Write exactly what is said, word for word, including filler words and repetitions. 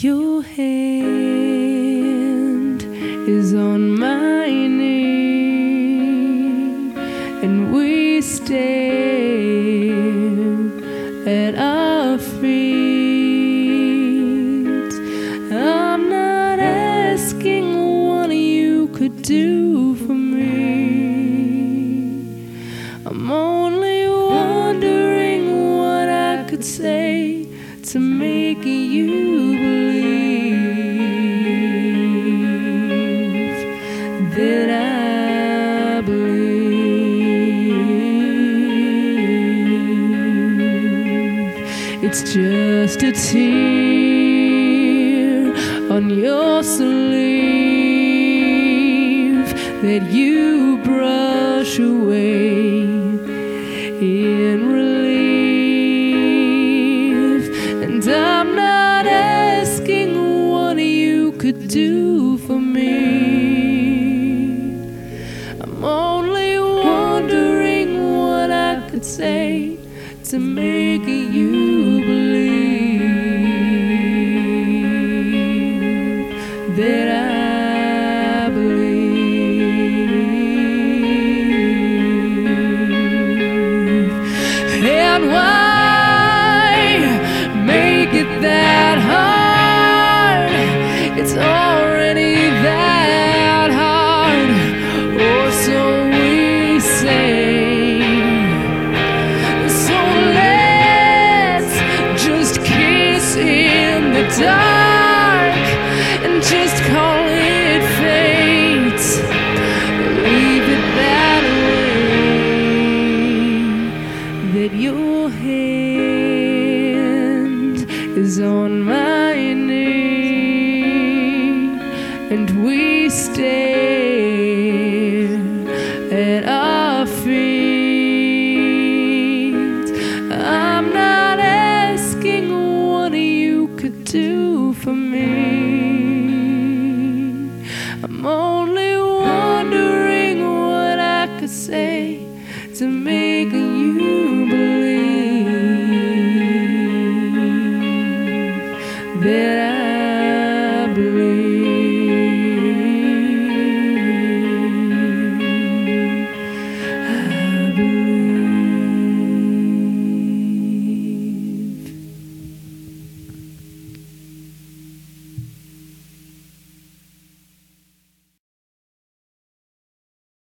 Your hand is on my knee, and we stare at our feet. I'm not asking what you could do for me. I'm only wondering what I could say to make you believe that I believe. It's just a tear on your sleeve that you brush away in relief. And I'm not asking what you could do for me. I'm only wondering what I could say to make you believe that I believe. And why make it that hard? It's already that hard, or so we say. So let's just kiss in the dark and just call it fate. Leave it that way, that your hand is on my